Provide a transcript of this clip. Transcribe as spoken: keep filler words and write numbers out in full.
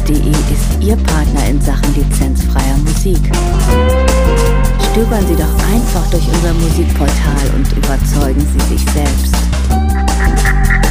punkt de ist Ihr Partner in Sachen lizenzfreier Musik. Stöbern Sie doch einfach durch unser Musikportal und überzeugen Sie sich selbst.